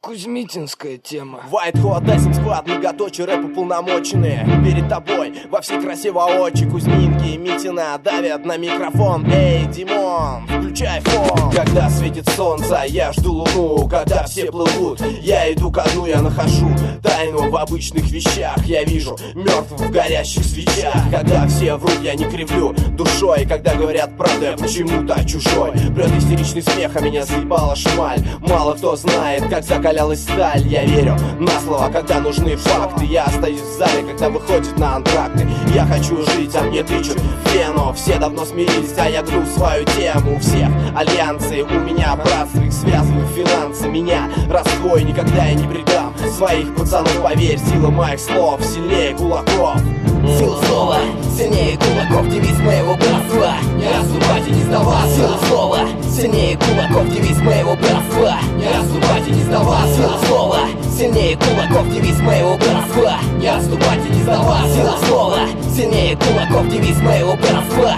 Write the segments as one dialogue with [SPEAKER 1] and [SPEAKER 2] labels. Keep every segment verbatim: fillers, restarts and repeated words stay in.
[SPEAKER 1] Кузьмитинская тема.
[SPEAKER 2] White Hot Dancing Squad, многоточие рэп уполномоченные. Перед тобой во все красивые очи Кузьминки и Митина давят на микрофон. Эй, Димон, включай фон. Когда светит солнце, я жду луну. Когда все плывут, я иду ко дну. Я нахожу тайну в обычных вещах. Я вижу мертвых в горящих свечах. Когда все врут, я не кривлю душой. Когда говорят правду, я почему-то чужой. Прет истеричный смех, а меня заебала шмаль. Мало кто знает, как закалялась сталь. Я верю на слово, когда нужны факты. Я остаюсь в зале, когда выходит на антракты. Я хочу жить, а мне тычут в вену. Все давно смирились, а я гну свою тему. У всех альянсы, у меня братство, их связывают финансы. Меня раздвой, никогда я не предам своих пацанов, поверь. Сила моих слов сильнее кулаков.
[SPEAKER 3] Сила слова сильнее кулаков, девиз моего братства. Не отступать и не сдаваться. Сила слова сильнее кулаков, девиз моего братства. Не отступать и не сдаваться. Сила слова сильнее кулаков, девиз моего братства. Не отступать и не сдаваться. Сила слова сильнее кулаков, девиз моего братства.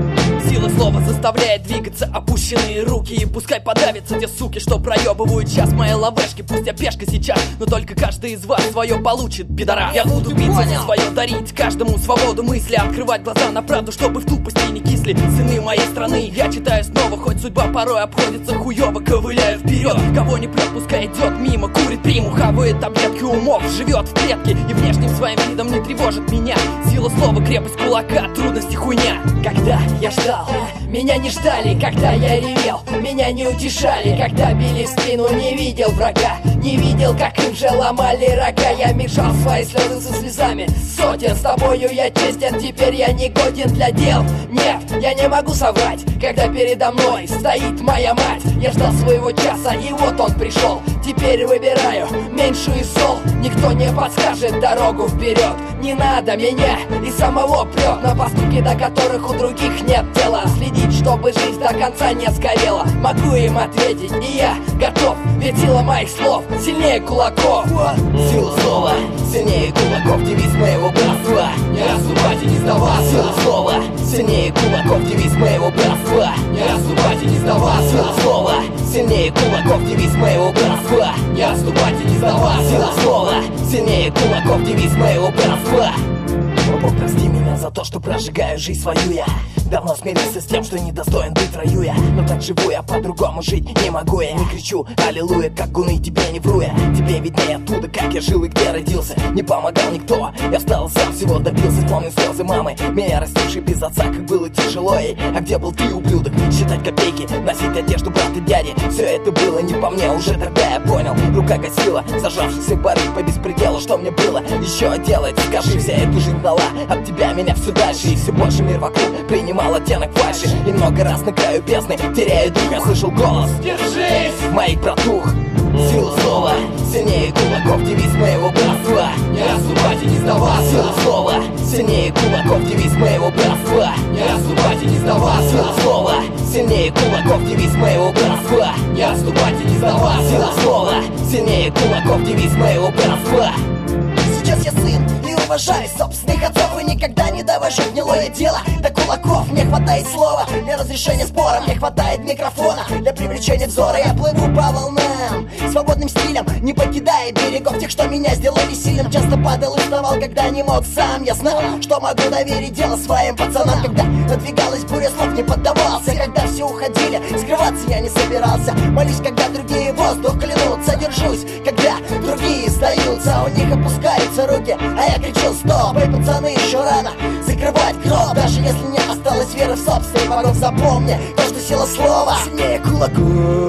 [SPEAKER 4] Сила слова заставляет двигаться опущенные руки. И пускай подавятся те суки, что проебывают сейчас мои лавешки. Пусть я пешка сейчас, но только каждый из вас свое получит, пидора. Я буду биться за свое, дарить каждому свободу мысли. Открывать глаза на правду, чтобы в тупости не кисли сыны моей страны. Я читаю снова, хоть судьба порой обходится хуёво. Ковыляю вперед, кого не прет, пускай идет мимо. Курит приму, хавает таблетки умов. Живет в клетке и внешним своим видом не тревожит меня. Сила слова, крепость кулака, трудности хуйня. Когда я ждал, меня не ждали, когда я ревел, меня не утешали, когда били в спину, не видел врага, не видел, как им же ломали рога. Я мешал свои слезы со слезами сотен, с тобою я честен, теперь я не годен для дел. Нет, я не могу соврать, когда передо мной стоит моя мать. Я ждал своего часа, и вот он пришел. Теперь выбираю меньшую из зол. Никто не подскажет дорогу вперед. Не надо меня и самого прет на поступки, до которых у других нет дела. Следить, чтобы жизнь до конца не сгорела. Могу им ответить, и я готов. Ведь сила моих слов сильнее кулаков.
[SPEAKER 3] Сила слова сильнее кулаков, девиз моего братства.
[SPEAKER 4] Не отступать и не сдаваться.
[SPEAKER 3] Сила слова сильнее кулаков, девиз моего братства.
[SPEAKER 4] Не отступать и не сдаваться.
[SPEAKER 3] Сила слова сильнее кулаков, девиз моего братства.
[SPEAKER 4] Не отступать и не сдаваться.
[SPEAKER 3] Сила слова сильнее кулаков, девиз моего братства. О, Бог, прости меня за то, что прожигаю жизнь свою я. Давно смирился с тем, что недостоин быть в раю я. Но так живу я, по-другому жить не могу я. Не кричу аллилуйя, как гуны, тебе не вру я. Тебе виднее оттуда, как я жил и где родился. Не помогал никто, я встал сам, всего добился. Вспомнил слезы мамы, меня растившей без отца, как было тяжело ей. А где был ты, ублюдок? Считать копейки, носить одежду брата дяди. Все это было не по мне, уже тогда я понял. Рука гасила, зажавшийся барыг по беспределу. Что мне было еще делать? Скажи, вся эта жизнь дала от тебя меня все дальше. И все больше мир вокруг принимал оттенок фальши. И много раз на краю бездны теряю дух. Я слышал голос,
[SPEAKER 4] держись,
[SPEAKER 3] моих братух. Сила слова сильнее кулаков, девиз моего братства.
[SPEAKER 4] Не отступать и не сдаваться.
[SPEAKER 3] Сила слова сильнее кулаков, девиз моего братства.
[SPEAKER 4] Не отступать и не сдаваться.
[SPEAKER 3] Сила слова сильнее кулаков, девиз моего братства.
[SPEAKER 4] Не отступать и не сдаваться.
[SPEAKER 3] Сила слова сильнее кулаков, девиз моего братства.
[SPEAKER 5] Сейчас я сын и уважаю собственных отцов, и никогда не довожу гнилое дело до кулаков. Мне хватает слова для разрешения спора, мне хватает микрофона для привлечения взора. Я плыву по волнам свободным стилем, не покидая берегов тех, что меня сделали сильным. Часто падал и вставал, когда не мог сам. Я знал, что могу доверить дело своим пацанам. Когда надвигалась буря слов, не поддавался. Когда все уходили, скрываться я не собирался. Молюсь, когда другие воздух клянутся. Держусь, когда другие сдаются. У них опускаются руки, а я кричу стоп. Эй, пацаны, еще рано закрывать гроб. Даже если не осталось веры в собственный богов, запомни то, что сила слова сильнее кулаков.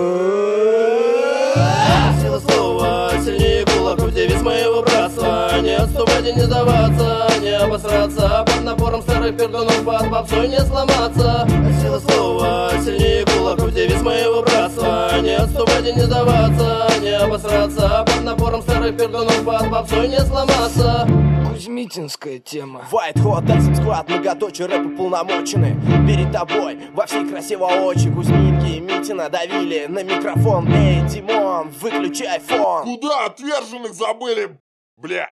[SPEAKER 6] Сила слова сильнее кулаков, девиз моего братства. Не отступать и не сдаваться, не обосраться. Под напором старых пердунов, под попсой не сломаться. Сила слова сильнее кулаков, девиз моего братства. Не отступать и не сдаваться, не обосраться. Под напором старых пердунов, под попсой не сломаться.
[SPEAKER 1] Кузьмитинская тема.
[SPEAKER 2] White Hot Dancing Squad, многоточие рэп уполномоченные. Перед тобой во все красивые очи Кузьминки и Митина давили на микрофон. Эй, Димон, выключай фон.
[SPEAKER 7] Куда отверженных забыли, бля?